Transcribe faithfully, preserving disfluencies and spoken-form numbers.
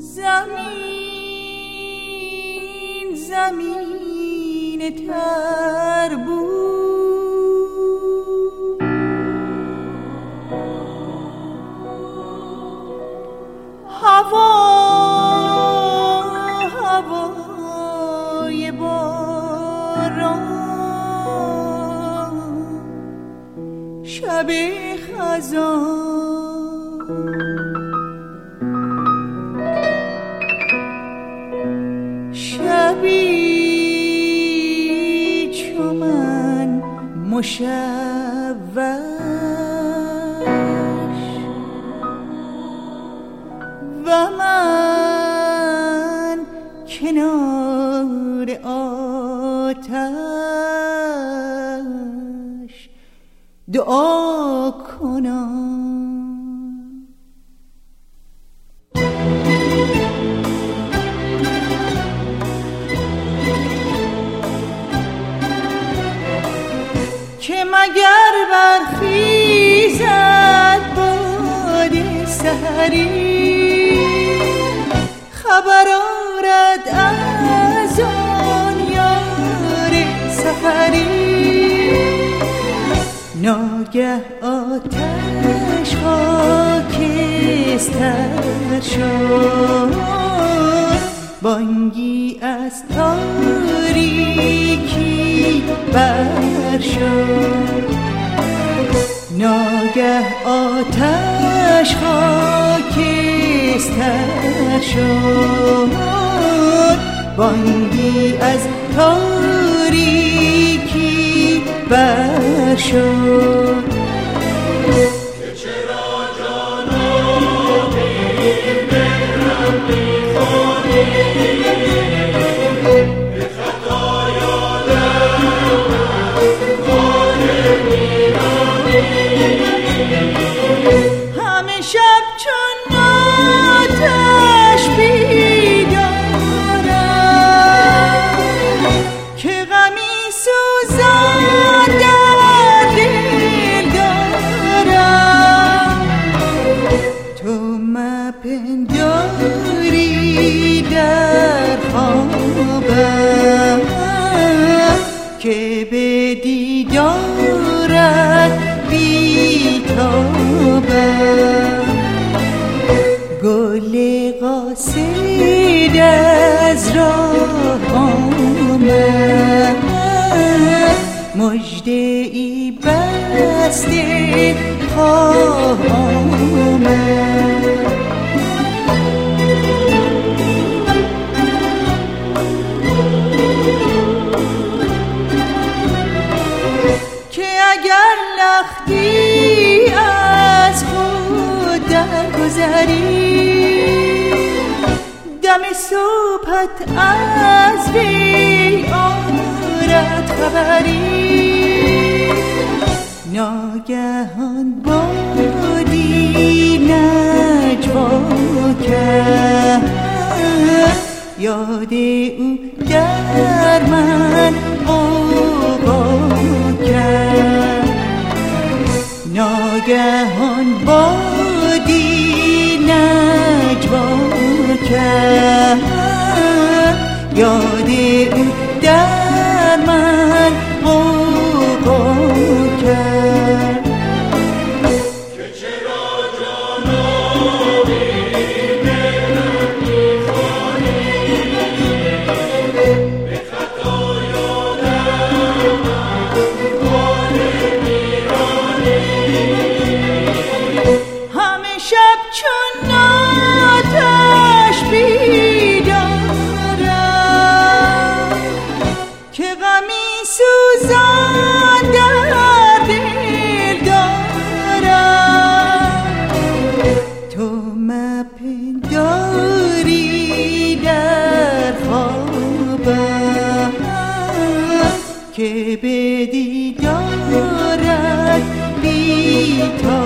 زمین زمین تر بود، هوا هوای باران، شب خزان، شبی چو من مشوش و من کنار آتش دعا کنم. که مگر برخیزد باد سحری، خبر آرد از آن یار سفری، ناگه آتش خاکستر شد، بانگی از تاریکی برشد، ناگه آتش خاکستر شد، بانگی از تاریکی برشد. که چرا جانانه مهرم می‌کنی، به خطا یادم از خانه میرانی، همه شب چون آتش بیدارم، که غمی سوزان در دل دارم، تو مپنداری در خوابم، که به دیدارت بیتابم، گل قاصد از راه آمد، مژده ای بسته خواه آمد. که اگر لختی از خود درگذری، دم صبحت از وی آرد خبری، ناگهان بادی نجوا کرد، یاد او در من غوغا کرد، ناگهان بادی نجوا کرد، یاد او در من غوغا کرد. که چرا جانانه مهرم می‌کنی، به خطا یادم از خانه میرانی، همه شب چون آتش بیدارم، که غمی سوزان در دل دارم، تو مپنداری در خوابم، که به دیدارت بیتابم.